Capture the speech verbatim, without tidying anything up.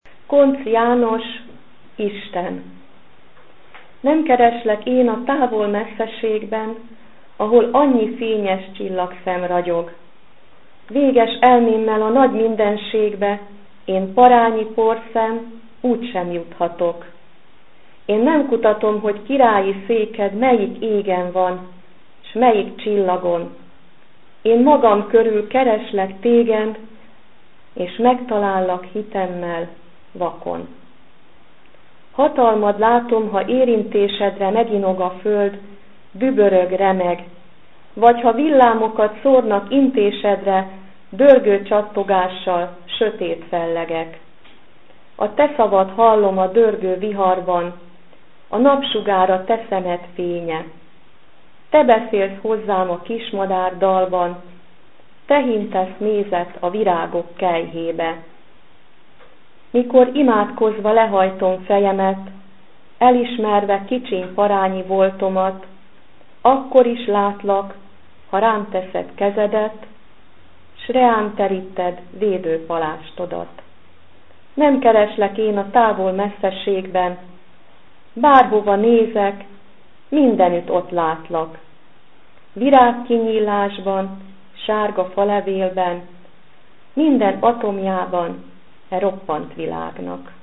Koncz János, Isten. Nem kereslek én a távol messzeségben, ahol annyi fényes csillagszem ragyog. Véges elmémmel a nagy mindenségbe, én parányi porszem, úgysem juthatok. Én nem kutatom, hogy királyi széked melyik égen van, s melyik csillagon. Én magam körül kereslek téged, és megtalállak hitemmel vakon. Hatalmad látom, ha érintésedre meginog a föld, dübörög, remeg, vagy ha villámokat szórnak intésedre, dörgő csattogással sötét fellegek. A te szavad hallom a dörgő viharban, a napsugára te szemed fénye. Te beszélsz hozzám a kismadár dalban, te hintesz nézet a virágok kelyhébe. Mikor imádkozva lehajtom fejemet, elismerve kicsiny parányi voltomat, akkor is látlak, ha rám teszed kezedet, s reám teríted védőpalástodat. Nem kereslek én a távol messzeségben, bárhova nézek, mindenütt ott látlak. Virágkinyílásban, sárga falevélben, minden atomjában e roppant világnak.